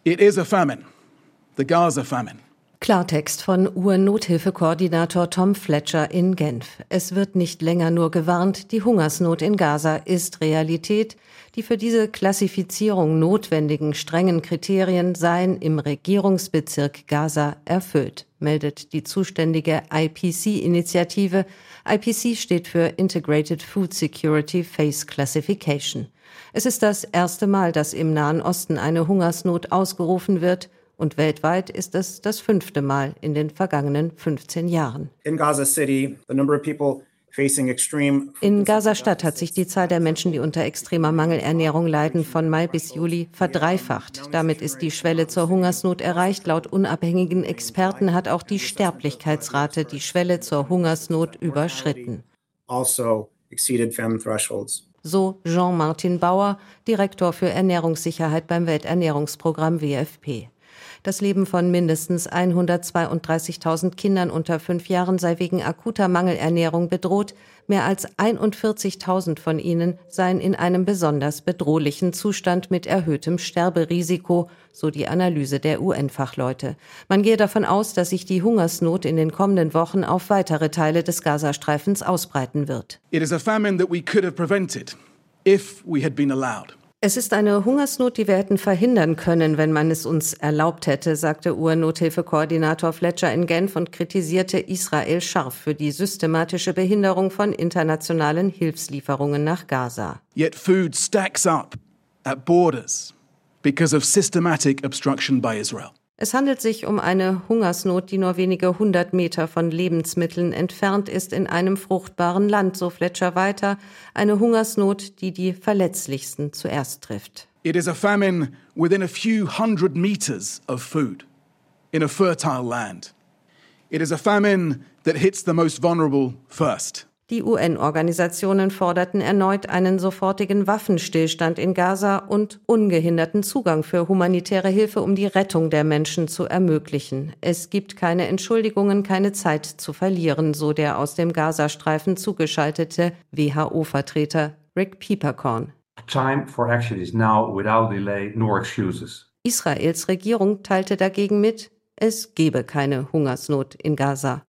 It is a famine, the Gaza famine. Klartext von UN-Nothilfekoordinator Tom Fletcher in Genf. Es wird nicht länger nur gewarnt, die Hungersnot in Gaza ist Realität. Die für diese Klassifizierung notwendigen strengen Kriterien seien im Regierungsbezirk Gaza erfüllt, meldet die zuständige IPC-Initiative. IPC steht für Integrated Food Security Phase Classification. Es ist das erste Mal, dass im Nahen Osten eine Hungersnot ausgerufen wird. Und weltweit ist es das 5. Mal in den vergangenen 15 Jahren. In Gaza-Stadt hat sich die Zahl der Menschen, die unter extremer Mangelernährung leiden, von Mai bis Juli verdreifacht. Damit ist die Schwelle zur Hungersnot erreicht. Laut unabhängigen Experten hat auch die Sterblichkeitsrate die Schwelle zur Hungersnot überschritten. So Jean-Martin Bauer, Direktor für Ernährungssicherheit beim Welternährungsprogramm WFP. Das Leben von mindestens 132.000 Kindern unter 5 Jahren sei wegen akuter Mangelernährung bedroht. Mehr als 41.000 von ihnen seien in einem besonders bedrohlichen Zustand mit erhöhtem Sterberisiko, so die Analyse der UN-Fachleute. Man gehe davon aus, dass sich die Hungersnot in den kommenden Wochen auf weitere Teile des Gazastreifens ausbreiten wird. It is a famine that we could have prevented if we had been allowed. Es ist eine Hungersnot, die wir hätten verhindern können, wenn man es uns erlaubt hätte, sagte UN-Nothilfekoordinator Fletcher in Genf und kritisierte Israel scharf für die systematische Behinderung von internationalen Hilfslieferungen nach Gaza. Yet food stacks up at borders because of systematic obstruction by Israel. Es handelt sich um eine Hungersnot, die nur wenige 100 Meter von Lebensmitteln entfernt ist in einem fruchtbaren Land, so Fletcher weiter. Eine Hungersnot, die die Verletzlichsten zuerst trifft. It is a famine within a few hundred meters of food in a fertile land. It is a famine that hits the most vulnerable first. Die UN-Organisationen forderten erneut einen sofortigen Waffenstillstand in Gaza und ungehinderten Zugang für humanitäre Hilfe, um die Rettung der Menschen zu ermöglichen. Es gibt keine Entschuldigungen, keine Zeit zu verlieren, so der aus dem Gazastreifen zugeschaltete WHO-Vertreter Rick Peeperkorn. Time for action is now without delay nor excuses. Israels Regierung teilte dagegen mit, es gebe keine Hungersnot in Gaza.